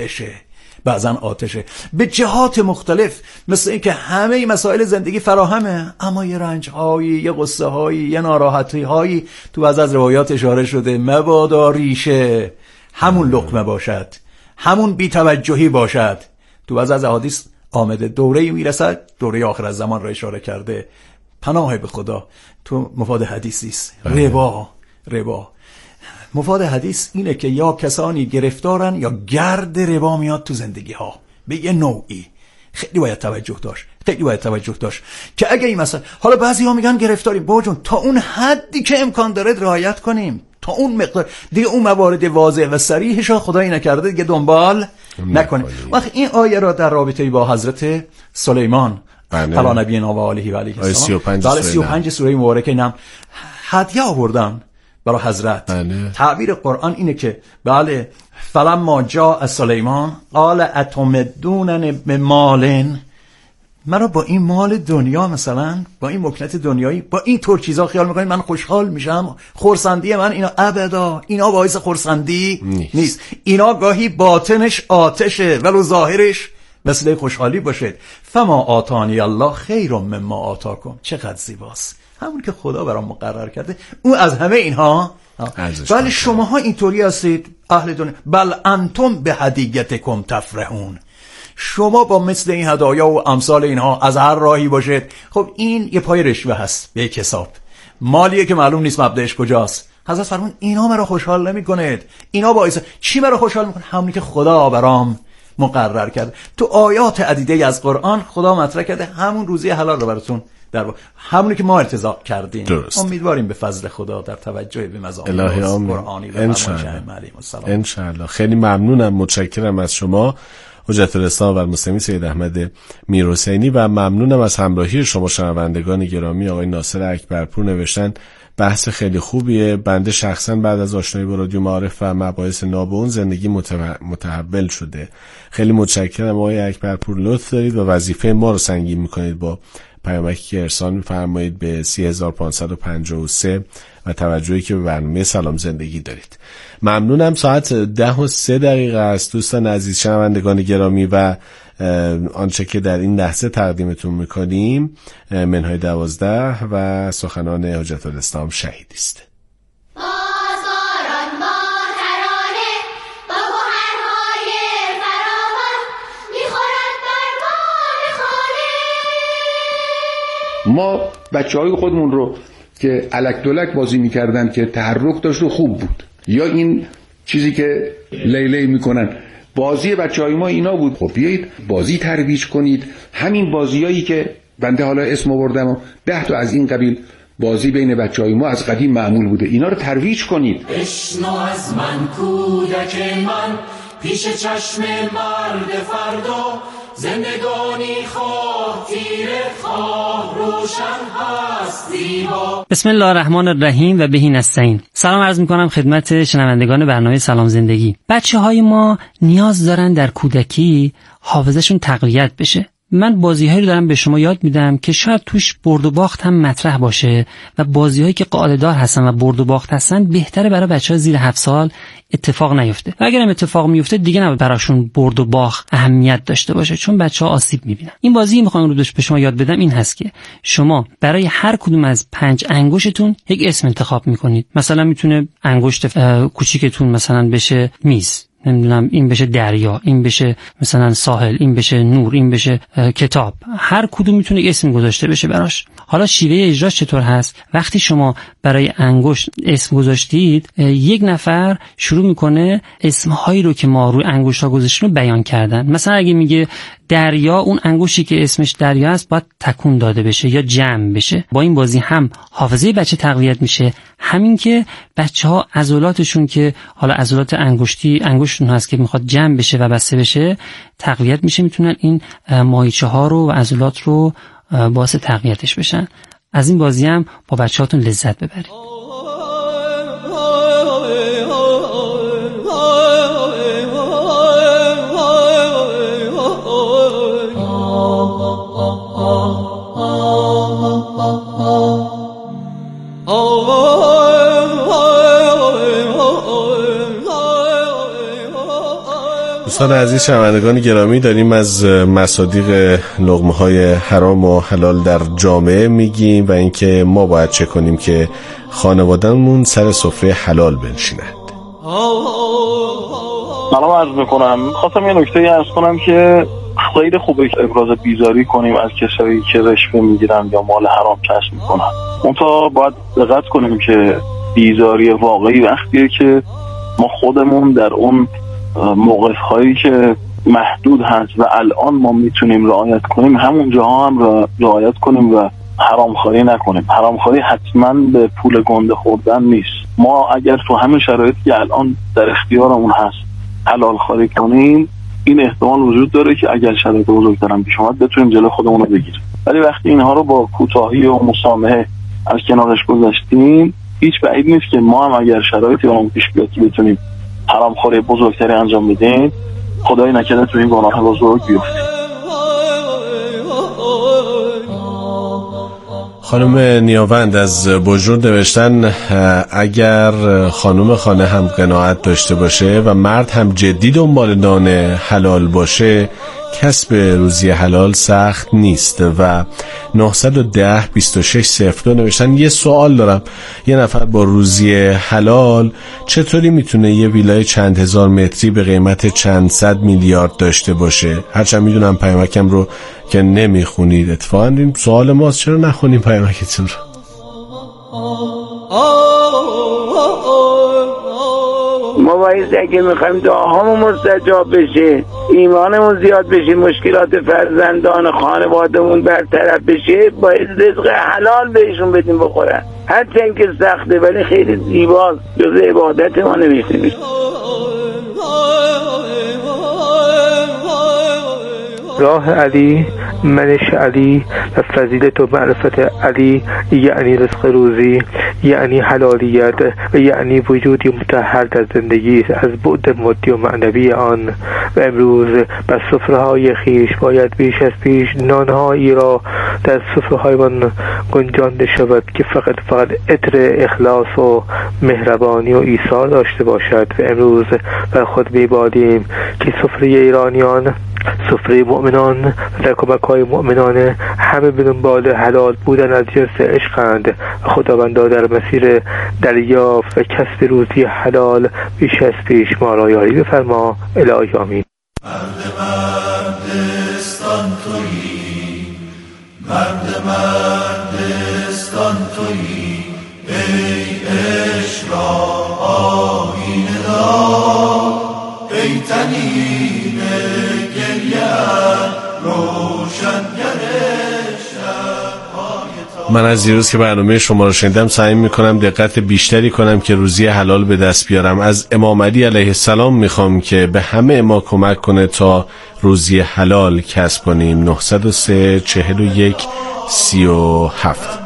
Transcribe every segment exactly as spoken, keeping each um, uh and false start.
آتشه، بعضن آتشه به جهات مختلف، مثل این که همه مسائل زندگی فراهمه، اما یه رنج‌هایی، یه قصه‌هایی، یه ناراحتی‌هایی تو بعض از روایات اشاره شده مبادا ریشه همون لقمه باشد، همون بی‌توجهی باشد. تو بعض از احادیث آمده دوره‌ای میرسد، دوره آخر از زمان را اشاره کرده، پناه به خدا. تو مفاد حدیثی است، ربا. ربا مفاد حدیث اینه که یا کسانی گرفتارن یا گرد ربا میاد تو زندگی ها به یه نوعی. خیلی باید توجه داشت، خیلی باید توجه داشت که اگه این مثلا، حالا بعضی ها میگن گرفتاریم، با جون تا اون حدی که امکان داره رعایت کنیم، تا اون مقدار دیگه، اون موارد واضح و صریحش خدایی نکرده دیگه دنبال نکنه. وقتی این آیه را در رابطه با حضرت سلیمان علی نبینا و آله و علیه السلام، در سی و پنج سوره مبارکه اینم هدیه آوردن برای حضرت. بله. تعبیر قرآن اینه که بله فلما جاء سلیمان قال اتمدونن بمال، مرا با این مال دنیا، مثلا با این مکنت دنیایی، با این طور چیزا خیال میکنید من خوشحال میشم؟ خرسندی من اینا ابدا، اینا باعث خرسندی نیست, نیست. اینا گاهی باطنش آتشه ولو ظاهرش وسیله خوشحالی باشد. فما آتانی الله خیر مما آتاکم، چقدر زیباست، همون که خدا برام مقرر کرده اون از همه اینها. بله شماها اینطوری هستید اهل دنیا، بل انتم به هدیتکم تفرحون، شما با مثل این هدایا و امثال اینها از هر راهی باشید. خب این یه پای رشوه هست به یک حساب، مالیه که معلوم نیست مبدأش کجاست. حضرت فرمون اینا مرا خوشحال نمی کنید، اینا باعث چی مرا خوشحال میکنه؟ همونی که خدا برام مقرر کرده. تو آیات عدیده از قرآن خدا مطرح کرده همون روزی حلال رو براتون در با. همونی که ما ارتضا کردیم. درست. امیدواریم به فضل خدا در توجه به مضامین قرآنی و ان شاء الله. خیلی ممنونم، متشکرم از شما حجت الاسلام و المسلمین سید احمد میرحسینی و ممنونم از همراهی شما شنوندگان گرامی. آقای ناصر اکبرپور نوشتن بحث خیلی خوبیه، بنده شخصا بعد از آشنایی با رادیو معارف و مباحث ناب زندگی متحول شده. خیلی متشکرم آقای اکبرپور، لطف دارید و وظیفه ما رو سنگین میکنید با پیامکی که ارسال می‌فرمایید به سه هزار و پانصد و پنجاه و سه و توجهی که به برنامه سلام زندگی دارید. ممنونم. ساعت ده و سه دقیقه است دوستان عزیز شنوندگان گرامی و آنچه که در این لحظه تقدیمتون میکنیم منهای دوازده و سخنان حجت الاسلام شهیدی است. ما بچه‌های خودمون رو که الک دلک بازی می‌کردن که تحرک داشت و خوب بود، یا این چیزی که لیلی میکنن، بازی بچه‌های ما اینا بود. خب بیایید بازی ترویج کنید، همین بازیایی که بنده حالا اسم آوردم و ده تا از این قبیل بازی بین بچه‌های ما از قدیم معمول بوده، اینا رو ترویج کنید. بشنو از من کودک من، پیش چشم مرد فردا، زندگانی خواه تیره خواه روشن هست زیبا. بسم الله الرحمن الرحیم و بهی نستعین. سلام عرض میکنم خدمت شنوندگان برنامه سلام زندگی. بچه های ما نیاز دارن در کودکی حافظه‌شون تقویت بشه. من بازی‌هایی رو دارم به شما یاد میدم که شاید توش برد و باخت هم مطرح باشه و بازی‌هایی که قاعده‌دار هستن و برد و باخت هستن بهتره برای بچه‌ها زیر هفت سال اتفاق نیفته. و اگر هم اتفاق میفته دیگه نباید براشون برد و باخت اهمیت داشته باشه، چون بچه‌ها آسیب می‌بینن. این بازی می‌خوام رو به شما یاد بدم این هست که شما برای هر کدوم از پنج انگشتتون یک اسم انتخاب می‌کنید. مثلا میتونه انگشت کوچیکتون مثلا بشه میز، نمیدونم این بشه دریا، این بشه مثلا ساحل، این بشه نور، این بشه کتاب. هر کدوم میتونه اسم گذاشته بشه براش. حالا شیوه اجراش چطور هست؟ وقتی شما برای انگشت اسم گذاشتید، یک نفر شروع میکنه اسمهایی رو که ما روی انگشت‌ها گذاشتیم رو بیان کردن. مثلا اگه میگه دریا، اون انگشتی که اسمش دریا است باید تکون داده بشه یا جمع بشه. با این بازی هم حافظه بچه تقویت میشه، همین که بچه‌ها عضلاتشون که حالا عضلات انگشتی انگشتون هست که میخواد جمع بشه و بسته بشه تقویت میشه، میتونن این ماهیچه ها رو و عضلات رو باعث تقویتش بشن. از این بازی هم با بچه‌هاتون لذت ببرید. دوستان عزیز، شنوندگان گرامی، داریم از مصادیق لقمه‌های حرام و حلال در جامعه میگیم و اینکه ما باید چه کنیم که خانواده‌مون سر سفره حلال بنشینند. سلام عرض میکنم. خواستم یه نکته عرض کنم که خیلی خوبه که ابراز بیزاری کنیم از کسایی که رشوه میگیرن یا مال حرام کسب میکنن. منتها باید دقت کنیم که بیزاری واقعی وقتیه که ما خودمون در اون موقف هایی که محدود هست و الان ما میتونیم رعایت کنیم همون جاها هم رعایت کنیم و حرامخواری نکنیم. حرامخواری حتما به پول گنده خوردن نیست. ما اگر تو همین شرایطی که الان در اختیارمون هست حلال خواری کنیم، این احتمال وجود داره که اگر شرایط بزرگتر هم پیش اومد بتونیم جلو خودمون رو بگیریم. ولی وقتی اینها رو با کوتاهی و مسامحه از کنارش گذاشتیم، هیچ بعید نیست که ما هم اگر شرایطی اون پیش بیاد که بتونیم حرامخواری بزرگتری انجام بدیم، خدای نکرده تو این گناه بزرگ بیفتیم. خانم نیاوند از بجرد نوشتن اگر خانم خانه هم قناعت داشته باشه و مرد هم جدی دنبال نان حلال باشه، کسب روزی حلال سخت نیست. و نه یک صفر بیست و شش صفر دو نوشتن یه سوال دارم، یه نفر با روزی حلال چطوری میتونه یه ویلای چند هزار متری به قیمت چند صد میلیارد داشته باشه؟ هرچند میدونم پیامکم رو که نمیخونید، اتفاقا این سوال ماست، چرا نخونیم پیامکتون رو؟ ما باید اگه میخوایم دعاهامون مستجاب بشه، ایمانمون زیاد بشه، مشکلات فرزندان خانوادمون برطرف بشه، باید رزق حلال بهشون بدیم بخورن. هرچند که سخته ولی خیلی زیباست، جز عبادت ما نمیشه میشه. راه علی، منش علی و فضیلت و معرفت علی یعنی رزق روزی، یعنی حلالیت و یعنی وجودی مطهر در زندگی از بعد مادی و معنوی آن. و امروز بر سفره‌های خیش باید بیش از پیش نانهایی را در سفره‌هایمان گنجانده شود که فقط فقط عطر اخلاص و مهربانی و ایثار داشته باشد. و امروز بر خود می‌بالیم که سفره ایرانیان، سفره مؤمنان در کمک‌های مؤمنان همه به دنبال حلال بودن از جنس عشقند و خداوندا در مسیر دریافت و کسب روزی حلال بیش از پیش ما را یاری بفرما. الهی آمین. مرد مردستان تویی، مرد مردستان تویی، ای عشق را آیینه دار، ای تنین گریه روشنگر شب‌های تار. من از دیروز که برنامه شما رو شنیدم سعی میکنم دقت بیشتری کنم که روزی حلال به دست بیارم. از امام علی علیه السلام میخوام که به همه ما کمک کنه تا روزی حلال کسب کنیم. نه صفر سه چهل و یک سی و هفت.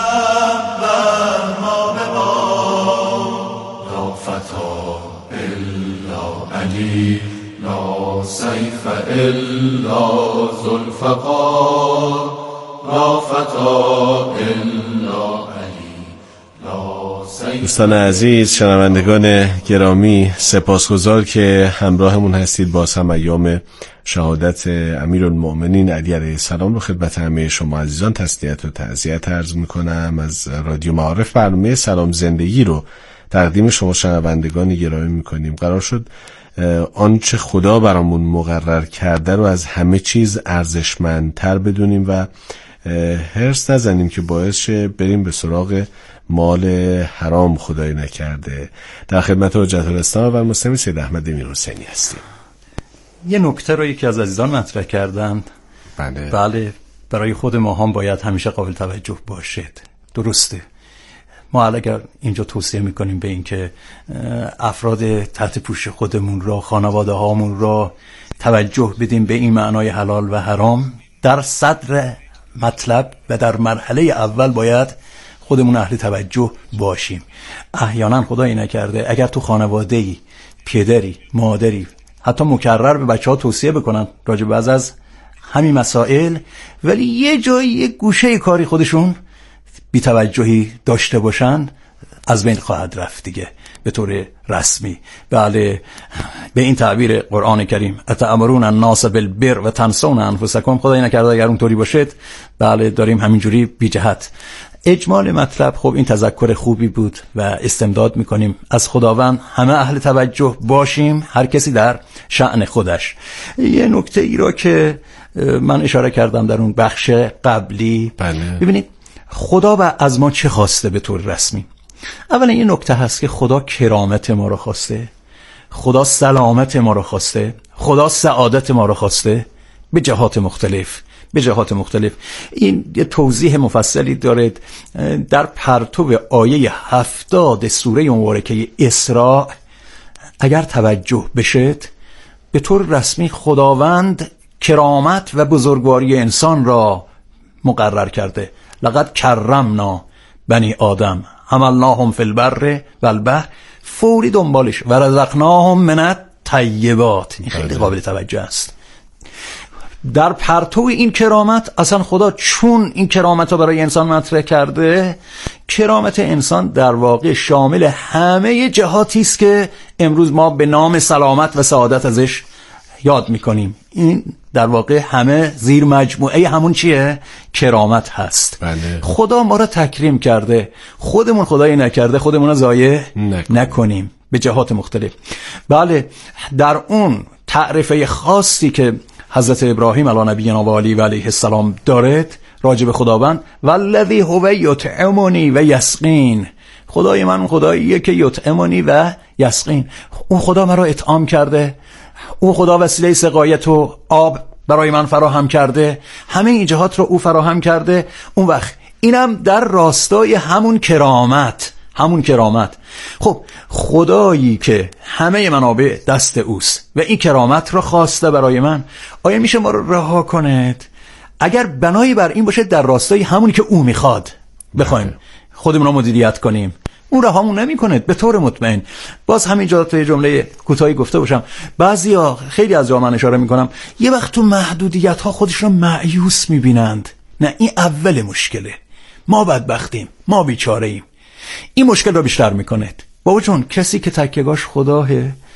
سیف الا ذوالفقار، لا فتا الا علی، لا سیف. دوستان عزیز، شنوندگان گرامی، سپاسگزار که همراهمون هستید. باز هم ایام شهادت امیرالمؤمنین علی علیه السلام رو خدمت همه شما عزیزان تسلیت و تعزیت عرض میکنم. از رادیو معارف برنامه سلام زندگی رو تقدیم شما شنوندگان گرامی میکنیم. قرار شد آنچه خدا برامون مقرر کرده رو از همه چیز ارزشمندتر بدونیم و هرس نزنیم که باعث شه بریم به سراغ مال حرام خدای نکرده. در خدمت حجت الاسلام و مسلم سید احمد میرحسینی هستیم. یه نکته رو یکی از عزیزان مطرح کردن. بله بله، برای خود ما هم باید همیشه قابل توجه باشد. درسته. ما اگر اینجا توصیه میکنیم به این که افراد تحت پوش خودمون را، خانواده هامون را توجه بدیم به این معنای حلال و حرام، در صدر مطلب و در مرحله اول باید خودمون اهل توجه باشیم. احیانا خدایی نکرده اگر تو خانواده‌ای پدری، مادری حتی مکرر به بچه ها توصیه بکنن راجع به از همین مسائل، ولی یه جایی یه گوشه کاری خودشون بی توجهی داشته باشن، از بین خواهد رفت دیگه. به طور رسمی. بله، به این تعبیر قرآن کریم اتأمرون الناس بالبر و تنسون انفسکم، خدای نکرده اگر اونطوری باشد بله داریم همینجوری بی جهت. اجمال مطلب خب این تذکر خوبی بود و استمداد میکنیم از خداوند همه اهل توجه باشیم، هر کسی در شأن خودش. یه نکته ای را که من اشاره کردم در اون بخش قبلی، بله. ببینید خدا و از ما چه خواسته به طور رسمی. اولا این نکته هست که خدا کرامت ما رو خواسته، خدا سلامت ما رو خواسته، خدا سعادت ما رو خواسته به جهات مختلف به جهات مختلف. این یه توضیح مفصلی دارد در پرتو آیه هفتاد سوره مبارکه اسراء. اگر توجه بشد به طور رسمی خداوند کرامت و بزرگواری انسان را مقرر کرده. لقد کرمنا بنی آدم حملناهم فی البر و البحر، فوری دنبالش و رزقناهم من الطیبات. این خیلی قابل توجه است. در پرتو این کرامت اصلا خدا چون این کرامت رو برای انسان مطرح کرده، کرامت انسان در واقع شامل همه جهاتی است که امروز ما به نام سلامت و سعادت ازش یاد میکنیم. این در واقع همه زیر مجموعه همون چیه؟ کرامت هست. بله. خدا ما را تکریم کرده، خودمون خدایی نکرده خودمون رو ضایع نکنیم. نکنیم به جهات مختلف. بله، در اون تعریف خاصی که حضرت ابراهیم علی نبینا و علیه و علیه السلام دارد راجع به خداوند، والذی هو یطعمنی و یسقین، خدای من اون خداییه که یطعمنی و یسقین، اون خدا مرا اطعام کرده، اون خدا وسیله سقایت و آب برای من فراهم کرده، همه این جهات رو او فراهم کرده. اون وقت اینم در راستای همون کرامت همون کرامت. خب خدایی که همه منابع دست اوست و این کرامت رو خواسته برای من، آیا میشه ما رو رها کند؟ اگر بنایی بر این باشه در راستای همونی که او میخواد بخوایم خودمون رو مدیریت کنیم، اون رهامون نمیکنه به طور مطمئن. باز همینجا توی جمله کوتاهی گفته باشم، بعضیا خیلی از جا من اشاره میکنم یه وقت تو محدودیت ها خودشون رو مایوس میبینند. نه، این اول مشکله. ما بدبختیم، ما بیچاره ایم. این مشکل رو بیشتر میکنه. بابا جون، کسی که تکیه‌گاش خداه،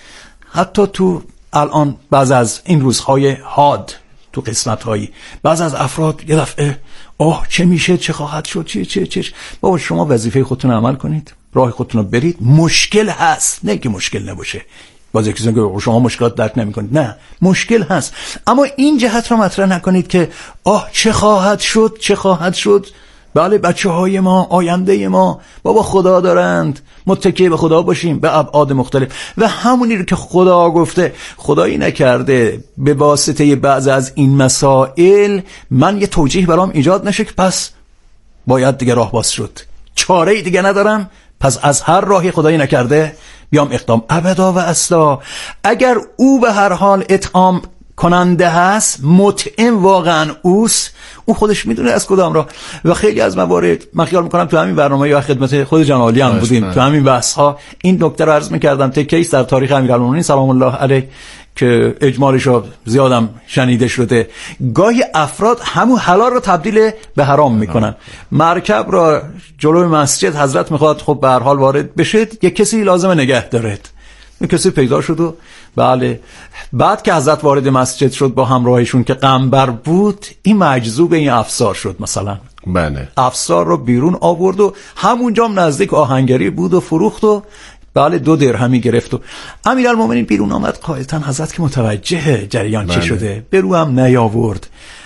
حتی تو الان بعض از این روزهای حاد تو قسمت‌هایی بعض از افراد یه دفعه آه چه میشه، چه خواهد شد، چه چه چه بابا شما وظیفه خودتون عمل کنید، راه خودتون رو برید. مشکل هست، نه که مشکل نباشه. باز یکی میگه شما مشکلات درک نمی‌کنید. نه، مشکل هست، اما این جهت رو مطرح نکنید که آه چه خواهد شد، چه خواهد شد. بله، بچه های ما، آینده ما بابا خدا دارند، متکی به خدا باشیم به ابعاد مختلف. و همونی رو که خدا گفته، خدایی نکرده به واسطه بعض از این مسائل من یه توجیه برام ایجاد نشه که پس باید دیگه راه باز شد، چاره دیگه ندارم، پس از هر راهی خدایی نکرده بیام اقدام. ابدا و اصلا. اگر او به هر حال اطعام کننده هست، مطعم واقعا اوست، اون خودش میدونه از کدام راه. و خیلی از موارد من خیال میکنم تو همین برنامه یا خدمت خود جناب عالی هم بودیم، تو همین بحث ها این نکته رو عرض میکردم. تکیس در تاریخ امیرالمومنین سلام الله علیه که اجمالش رو زیادم شنیده شده، گاهی افراد همون حلال رو تبدیل به حرام میکنن. مرکب را جلوی مسجد حضرت میخواد خب به هر حال وارد بشه، یک کسی لازمه نگه دارد. این کسی پیدا شد و بله، بعد که حضرت وارد مسجد شد با همراهشون که قنبر بود، این مجذوب این افسار شد. مثلا بله، افسار رو بیرون آورد و همونجا نزدیک آهنگری بود و فروخت و بله دو درهمی گرفت. و امیرالمومنین بیرون آمد، قاعدتاً حضرت که متوجه جریان چی شده به رو هم نیاورد.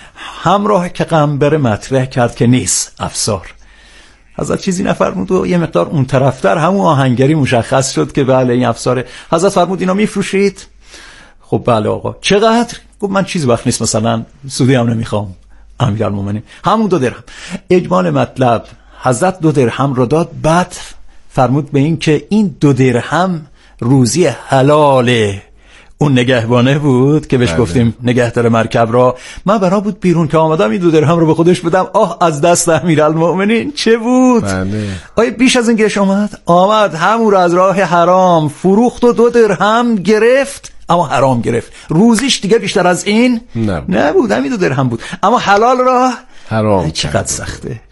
همراه که قنبر مطرح کرد که نیست افسار، حضرت چیزی نفرمود و یه مقدار اون طرفتر همون آهنگری مشخص شد که بله این افساره. حضرت فرمود اینا میفروشید؟ خب بله آقا. چقدر؟ گفت من چیزی وقت نیست، مثلا سودی هم نمیخوام. امیرالمومنین همون دو درهم. اجمال مطلب حضرت دو درهم رو داد، بعد فرمود به این که این دو درهم روزی حلاله اون نگهبانه بود که بهش بله. گفتیم نگهدار مرکب را. من بنا بود بیرون که آمدم این دو درهم رو به خودش بدم، آه از دست امیرالمومنین چه بود. بله. آیا بیش از این گرش آمد؟ آمد همون رو از راه حرام فروخت و دو درهم گرفت، اما حرام گرفت. روزیش دیگه بیشتر از این نبود, نبود. همین دو درهم بود، اما حلال را حرام. چقدر سخته،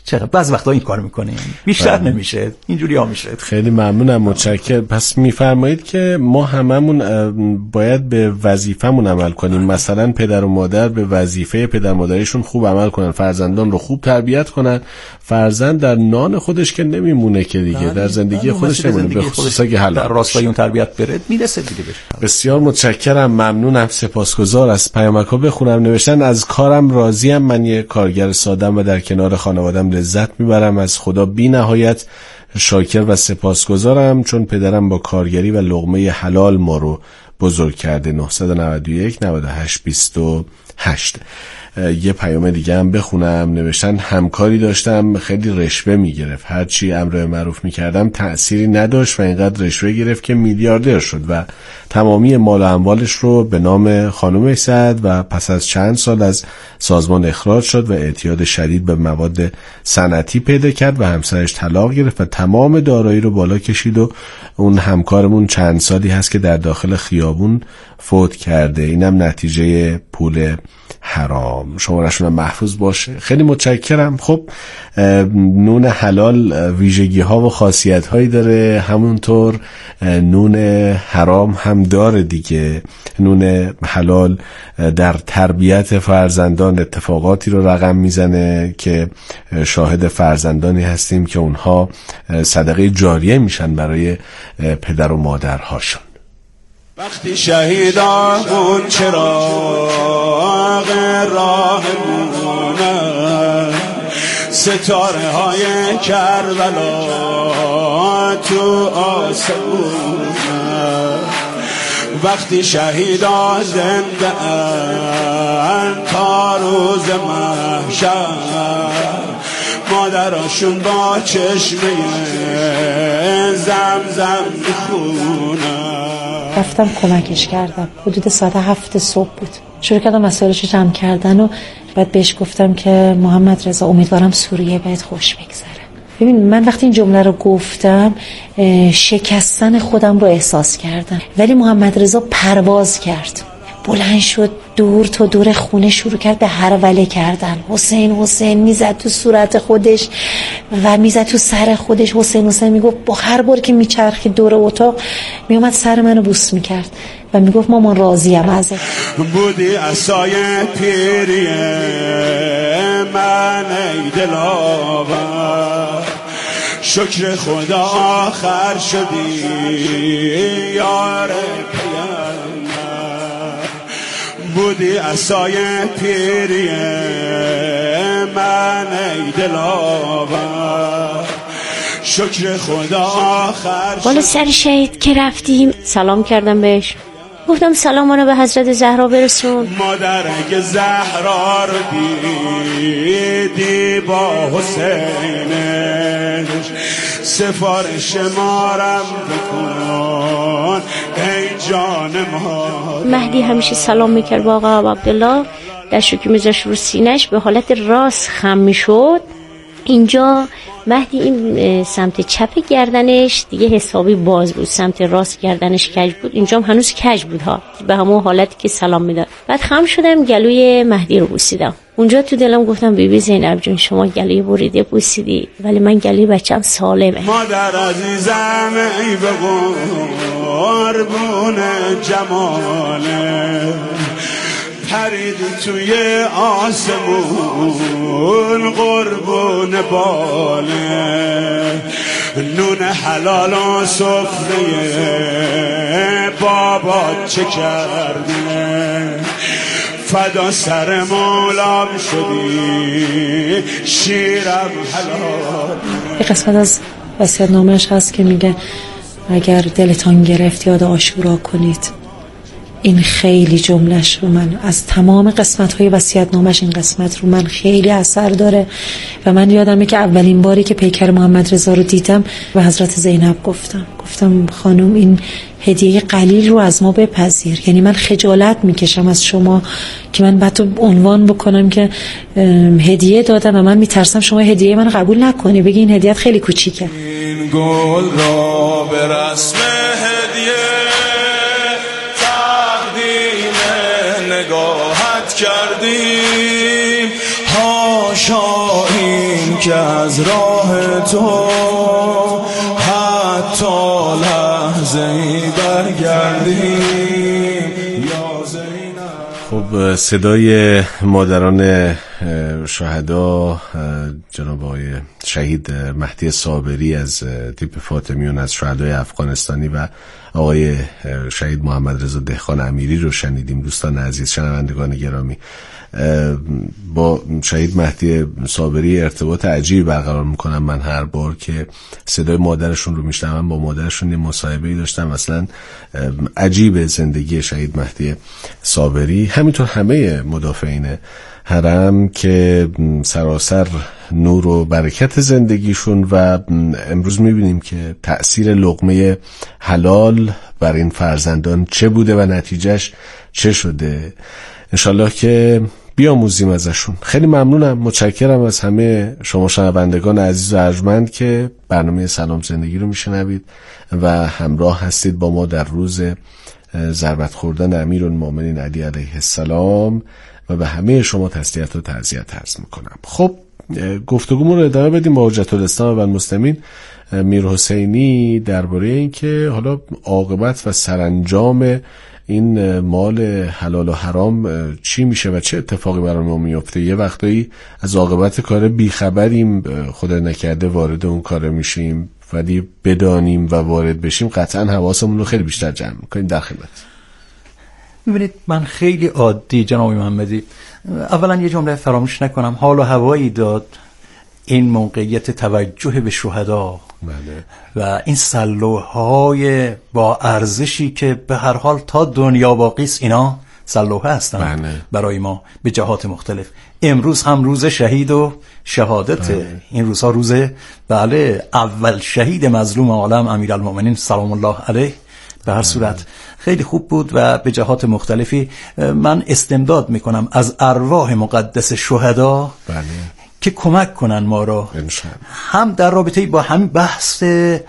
چرا بعض وقتا این کار میکنیم، بیشتر بله. نمیشه، اینجوری ها میشه. خیلی ممنونم، متشکرم. پس میفرمایید که ما هممون باید به وظیفمون عمل کنیم، مثلا پدر و مادر به وظیفه پدر مادریشون خوب عمل کنن، فرزندان رو خوب تربیت کنن. فرزند در نان خودش که نمیمونه که دیگه بله. در زندگی بله. خودش نمیمونه، به خصوص اگه حالا در راستای اون تربیت بره میرسه دیگه بشه. بسیار متشکرم، ممنونم، سپاسگزار. از پیامک‌ها بخونم. نوشتن از کارم راضیم، من یه کارگر ساده‌ام و در کنار خانواده‌ام لذت میبرم، از خدا بی نهایت شاکر و سپاسگزارم چون پدرم با کارگری و لقمه حلال ما رو بزرگ کرده. نه نه یک نه هشت دو هشت. یه پیام دیگه هم بخونم. نوشتن همکاری داشتم خیلی رشوه میگرفت، هرچی امر معروف میکردم تأثیری نداشت و اینقدر رشوه گرفت که میلیاردر شد و تمامی مال و اموالش رو به نام خانومش زد و پس از چند سال از سازمان اخراج شد و اعتیاد شدید به مواد صنعتی پیدا کرد و همسرش طلاق گرفت و تمام دارایی رو بالا کشید و اون همکارمون چند سالی هست که در داخل خیابون فوت کرده. اینم نتیجه پول حرام. شماره‌شون هم محفوظ باشه. خیلی متشکرم. خب نون حلال ویژگی ها و خاصیت هایی داره، همونطور نون حرام هم داره دیگه. نون حلال در تربیت فرزندان اتفاقاتی رو رقم میزنه که شاهد فرزندانی هستیم که اونها صدقه جاریه میشن برای پدر و مادرهاشون. وقتی شهیدان چراغ راهمونه، ستاره های کربلا تو آسمونه، وقتی شهیدان زنده ان تا روز محشر، مادراشون با چشمه زمزم میخونه. رفتم کمکش کردم. حدود ساعت هفت صبح بود. شروع کردم مسائلش رو جمع کردن و بعد بهش گفتم که محمد رضا امیدوارم سوریه بهت خوش بگذره. ببین من وقتی این جمله رو گفتم شکستن خودم رو احساس کردم، ولی محمد رضا پرواز کرد، بلند شد دور تا دور خونه شروع کرد به هروله کردن. حسین حسین میزد تو صورت خودش و میزد تو سر خودش. حسین حسین میگفت با هر بار که میچرخید دور اتاق میومد سر منو بوس میکرد و میگفت مامان راضیم ازت. بودی عصای پیری من ای دلاور، شکر خدا آخر شدی یار بودی عصای پیری من ای دلاور، شکر خدا آخر. بالا سر شهید که رفتیم سلام کردم بهش، گفتم سلام منو به حضرت زهرا برسون. مادرک زهرا رو دیدی با حسینش، سفارش مارم بکن ای جان ما. مهدی همیشه سلام میکرد با آقا عبدالله، دستشو که میذاش رو سینش به حالت راست خم میشد. اینجا مهدی این سمت چپ گردنش دیگه حسابی باز بود، سمت راست گردنش کج بود، اینجا هم هنوز کج بود ها، به همون حالتی که سلام میداد. بعد خم شدم گلوی مهدی رو بوسیدم. اونجا تو دلم گفتم بیبی زینب جون شما گلوی بریده بوسیدی ولی من گلوی بچم سالمه. مادر عزیزم ای به قربون جماله، پرید توی آسمون قربون باله، نون حلال و سفره بابا چه کرده، فدا سر مولام شدی شیرم حلال. یه قسمت از وصیت‌نامه‌اش هست که میگه اگر دلتان گرفت یاد عاشورا کنید. این خیلی جملهش رو من از تمام قسمت‌های وصیت‌نامه‌اش این قسمت رو من خیلی اثر داره و من یادمه که اولین باری که پیکر محمد رضا رو دیدم به حضرت زینب گفتم گفتم خانم این هدیه قلیل رو از ما بپذیر، یعنی من خجالت میکشم از شما که من بعد تو عنوان بکنم که هدیه دادم و من میترسم شما هدیه من قبول نکنی، بگی این هدیه‌ات خیلی کوچیکه. این گل را به رسم هدیه نگاهت کردیم، هاشا این که از راه تو حتی لحظه ای برگردیم یا زینب. خب صدای مادران شهدا جناب آقای شهید مهدی صابری از تیپ فاطمیون از شهدای افغانستانی و آقای شهید محمد رضا دهقان امیری رو شنیدیم. دوستان عزیز، شنوندگان گرامی، با شهید مهدی صابری ارتباط عجیبی برقرار میکنم من هر بار که صدای مادرشون رو میشنوم. با مادرشون یه مصاحبه‌ای داشتم، اصلا عجیب زندگی شهید مهدی صابری، همینطور همه مدافعین حرم که سراسر نور و برکت زندگیشون و امروز میبینیم که تأثیر لقمه حلال بر این فرزندان چه بوده و نتیجهش چه شده. انشالله که بیاموزیم ازشون. خیلی ممنونم، متشکرم از همه شما شنوندگان عزیز و ارجمند که برنامه سلام زندگی رو میشنوید و همراه هستید با ما در روز ضربت خوردن امیرالمومنین علی علیه السلام و به همه شما تسلیت و تعزیت عرض میکنم. خب گفتگومون رو ادامه بدیم با حجت الاسلام و المسلمین میر حسینی درباره این که حالا عاقبت و سرانجام این مال حلال و حرام چی میشه و چه اتفاقی برای ما میفته. یه وقتایی از عاقبت کار بیخبریم، خدا نکرده وارد اون کار میشیم، ولی بدانیم و وارد بشیم قطعا حواسمون رو خیلی بیشتر جمع میکنیم. در خدمت. میبینید من خیلی عادی جناب محمدی، اولا یه جمله فراموش نکنم، حال و هوایی داد این موقعیت توجه به شهدا بله. و این سلوهای با ارزشی که به هر حال تا دنیا باقی است اینا سلوه هستن بله. برای ما به جهات مختلف. امروز هم روز شهید و شهادت بله. این روزها روز بله اول شهید مظلوم عالم امیرالمومنین سلام الله علیه. به هر صورت خیلی خوب بود و به جهات مختلفی من استمداد میکنم از ارواح مقدس شهدا بله. که کمک کنن ما را هم در رابطه با هم بحث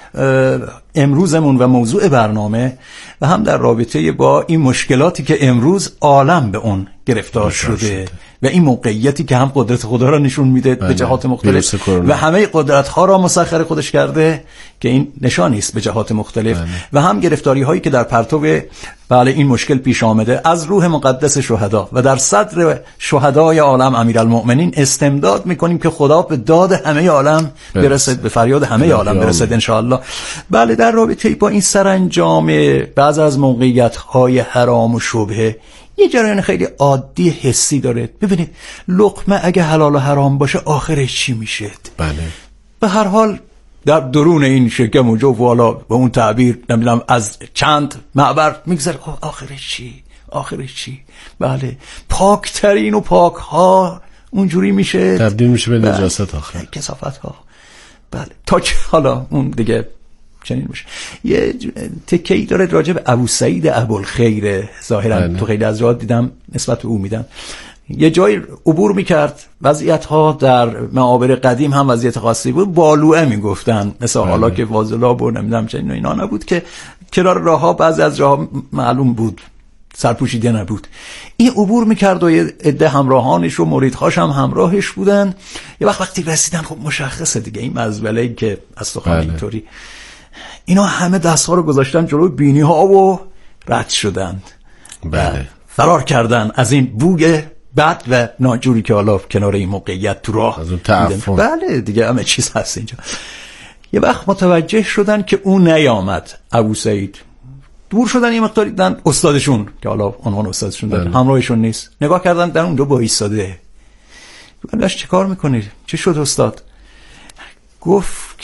امروزمون و موضوع برنامه و هم در رابطه با این مشکلاتی که امروز عالم به اون گرفتار شده, شده و این موقعیتی که هم قدرت خدا را نشون میده به جهات مختلف و همه قدرت ها را مسخر خودش کرده که این نشانی است به جهات مختلف بله. و هم گرفتاری هایی که در پرتو بله این مشکل پیش آمده از روح مقدس شهدا و در صدر شهدای عالم امیرالمؤمنین استمداد میکنیم که خدا به داد همه عالم برسد، به فریاد همه عالم برسد ان شاء الله. بله در رابطه با این سرانجام بعض از موقعیت های حرام و شبهه یه جریان خیلی عادی حسی داره. ببینید لقمه اگه حلال و حرام باشه آخرش چی میشه؟ بله به هر حال در درون این شکم و جوف والا به اون تعبیر نمیدونم از چند معبر میگذره آخرش چی؟ آخرش چی؟ بله پاکترین و پاک ها اونجوری میشه تبدیل میشه به نجاست آخر، کثافت ها. بله تا چه حالا اون دیگه چنین باشه. یه تکه‌ای داره راجع به ابو سعید ابوالخیر، ظاهرا تو خیلی از جاها دیدم نسبت به او میدن. یه جایی عبور میکرد، وضعیت ها در معابر قدیم هم وضعیت خاصی بود، بالوعه میگفتن مثل حالا که وازلاب و نمیدونم چنین اینا نبود که کنار راه ها بعضی از راه معلوم بود سرپوشیده نبود. این عبور میکرد و یه عده همراهانش و مریدهاش هم همراهش بودن. یه وقت وقتی رسیدن خب مشخصه دیگه این مزبله‌ای که از سخن اینطوری اینا همه دستها رو گذاشتن جلوی بینی ها و رد شدند. بله. فرار کردن از این بوی بد و ناجوری که حالا کنار این موقعیت تو راه از اون تعفن. بله دیگه همه چیز هست اینجا. یه وقت متوجه شدن که اون نیامد ابو سعید، دور شدن یه مقدار دیدن استادشون که حالا عنوان استادشون دادن همراهشون نیست، نگاه کردن در اونجا با ایستاده. گفتش چه کار میکنی؟ چه شد استاد؟ گفت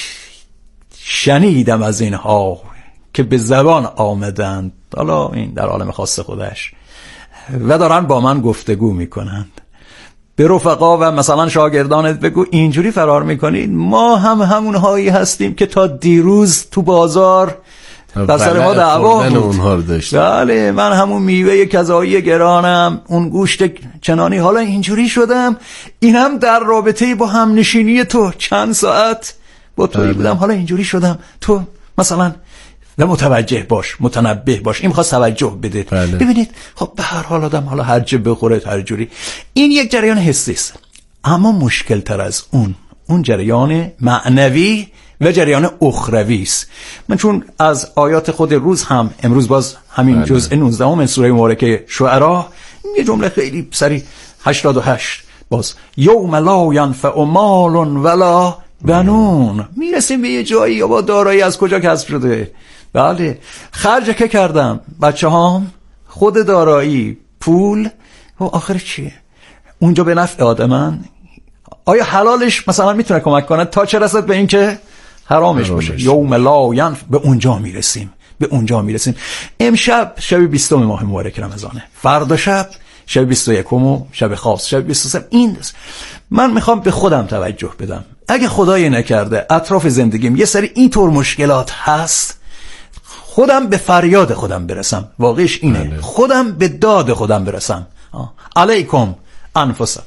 شنیدم از اینها که به زبان آمدند، حالا این در عالم خاص خودش، و دارن با من گفتگو میکنند. به رفقا و مثلا شاگردانت بگو اینجوری فرار میکنید، ما هم همونهایی هستیم که تا دیروز تو بازار در سر ما دعوا بود. بله من همون میوه کذایی گرانم، اون گوشت چنانی، حالا اینجوری شدم. اینم در رابطه با هم نشینی تو چند ساعت با تویی بودم، حالا اینجوری شدم. تو مثلا و متوجه باش، متنبه باش، این میخواد توجه بده. بله. ببینید خب به هر حال آدم حالا هر چه بخوره هر جوری، این یک جریان حسی است. اما مشکل تر از اون اون جریان معنوی و جریان اخروی است. من چون از آیات خود روز هم امروز باز همین جزء نوزدهم من سوره مبارکه شعرا یه جمله خیلی سری هشتاد و هشت باز یوم لا ینفع مال ولا بنون، میرسیم به یه جایی یا با دارایی از کجا کسب شده. بله خرج که کردم بچه هام، خود دارایی، پول، و آخر چیه؟ اونجا به نفع آدمن؟ آیا حلالش مثلا میتونه کمک کنه تا چه رسد به این که حرامش باشه؟ یوم لا ینفع، به اونجا میرسیم، به اونجا میرسیم. امشب شب بیستم ماه مبارک رمضانه، فردا شب شب بیست و یکم و شب خاص شب بیست و سه. این دست. من میخوام به خودم توجه بدم. اگه خدای نکرده اطراف زندگیم یه سری اینطور مشکلات هست، خودم به فریاد خودم برسم. واقعش اینه، خودم به داد خودم برسم. آه. علیکم انفسکم،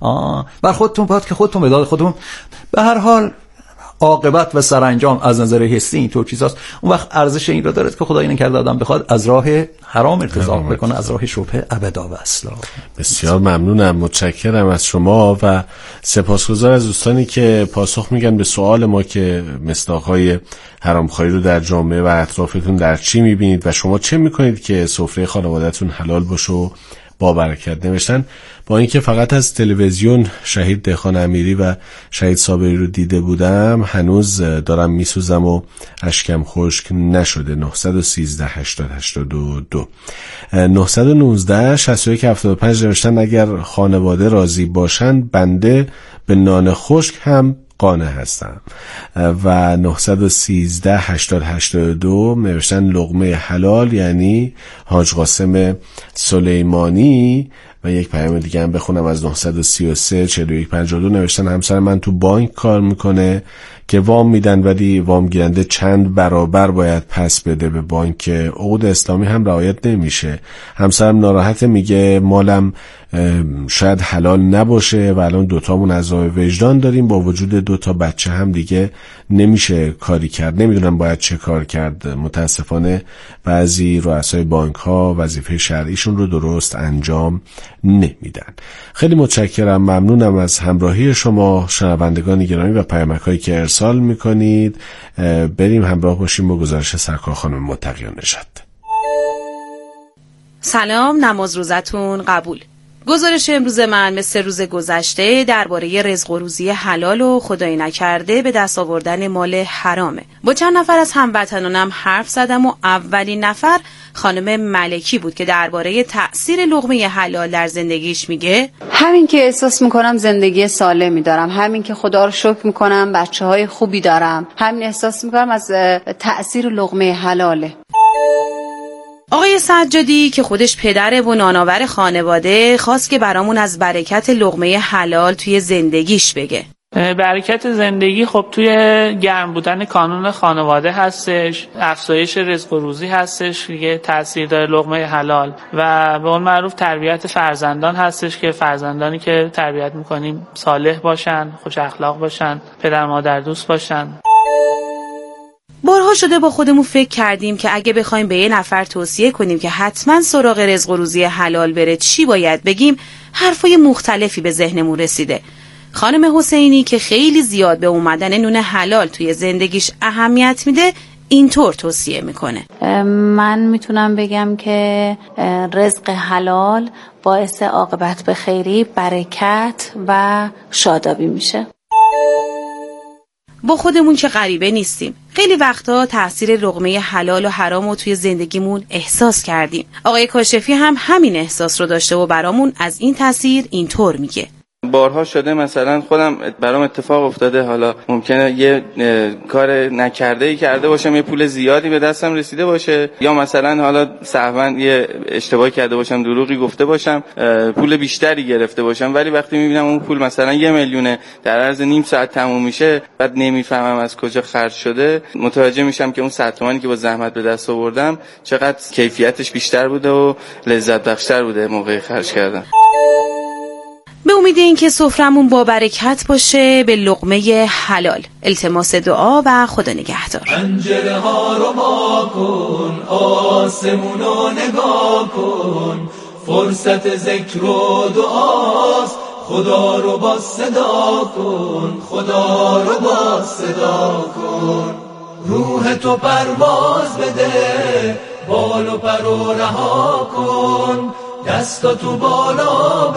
بر خودتون باید که خودتون به داد خودتون. به هر حال عاقبت و سرانجام از نظر حسی اینطور چیزاست. اون وقت ارزش این را دارد که خدای نکرده آدم بخواد از راه حرام ارتزاق بکنه، از راه شبهه ابدا و اصلا. بسیار ممنونم، متشکرم از شما و سپاسگزار از دوستانی که پاسخ میگن به سوال ما که مصداق‌های حرامخواری رو در جامعه و اطرافتون در چی میبینید و شما چه میکنید که سفره خانواده‌تون حلال باشه و با برکت. نوشتن با اینکه فقط از تلویزیون شهید دهخان امیری و شهید صابری رو دیده بودم، هنوز دارم میسوزم و اشکم خشک نشده. نه یک سه هشتاد هشتاد و دو نه یک نه شصت و یک هفتاد و پنج نوشتن اگر خانواده راضی باشند بنده به نان خشک هم قانع هستم. و نه یک سه هشتاد هشتاد و دو نوشتن لقمه حلال یعنی حاج قاسم سلیمانی. و یک پیام دیگه هم بخونم از نه یک سه سه چهل و یک پنجاه و دو نوشتن همسر من تو بانک کار میکنه که وام میدن ولی وام گیرنده چند برابر باید پس بده به بانک، عقود اسلامی هم رعایت نمیشه. همسرم ناراحته، میگه مالم شاید حلال نباشه و الان دوتامون عذاب وجدان داریم، با وجود دوتا بچه هم دیگه نمیشه کاری کرد، نمیدونم باید چه کار کرد. متاسفانه بعضی رؤسای بانک ها وظیفه شرعیشون رو درست انجام نمیدن. خیلی متشکرم، ممنونم از همراهی شما شنوندگان گرامی و پیامک‌هایی که ارسال میکنید. بریم همراه باشیم با گزارش سرکار خانم متقیان نژاد. سلام، نماز روزتون قبول. گزارش امروز من مثل روز گذشته درباره رزق و روزی حلال و خدای نکرده به دست آوردن مال حرامه. با چند نفر از هموطنانم حرف زدم و اولین نفر خانم ملکی بود که درباره تأثیر لقمه حلال در زندگیش میگه همین که احساس میکنم زندگی سالمی دارم، همین که خدا رو شکر میکنم بچه های خوبی دارم، همین احساس میکنم از تأثیر لقمه حلاله. آقای سجادی که خودش پدره و نانآور خانواده خواست که برامون از برکت لقمه حلال توی زندگیش بگه. برکت زندگی خب توی گرم بودن کانون خانواده هستش، افزایش رزق و روزی هستش که تأثیر داره لقمه حلال، و به اون معروف تربیت فرزندان هستش که فرزندانی که تربیت میکنیم صالح باشن، خوش اخلاق باشن، پدر مادر دوست باشن. بارها شده با خودمون فکر کردیم که اگه بخوایم به یه نفر توصیه کنیم که حتما سراغ رزق و روزی حلال بره چی باید بگیم، حرفای مختلفی به ذهنمون رسیده. خانم حسینی که خیلی زیاد به اومدن نون حلال توی زندگیش اهمیت میده اینطور توصیه میکنه. من میتونم بگم که رزق حلال باعث عاقبت به خیری، برکت و شادابی میشه. با خودمون که غریبه نیستیم، خیلی وقتا تأثیر لقمه حلال و حرام رو توی زندگیمون احساس کردیم. آقای کاشفی هم همین احساس رو داشته و برامون از این تأثیر اینطور میگه. بارها شده مثلا خودم برام اتفاق افتاده، حالا ممکنه یه کار نکرده‌ای کرده باشم، یه پول زیادی به دستم رسیده باشه، یا مثلا حالا سهواً یه اشتباهی کرده باشم، دروغی گفته باشم، پول بیشتری گرفته باشم، ولی وقتی میبینم اون پول مثلا یه میلیونه در عرض نیم ساعت تموم میشه، بعد نمیفهمم از کجا خرج شده، متوجه میشم که اون صد تومانی که با زحمت به دست آوردم چقدر کیفیتش بیشتر بوده و لذت بخشتر بوده موقع خرج کردن. به امید این که سفرمون با برکت باشه به لقمه حلال. التماس دعا و خدا نگهدار. پنجره ها رو وا کن، آسمون رو نگاه کن، فرصت ذکر و دعاست، خدا رو با صدا کن، خدا رو با صدا کن. روح تو پرواز بده، بال و پر و رها کن، دستا تو بالا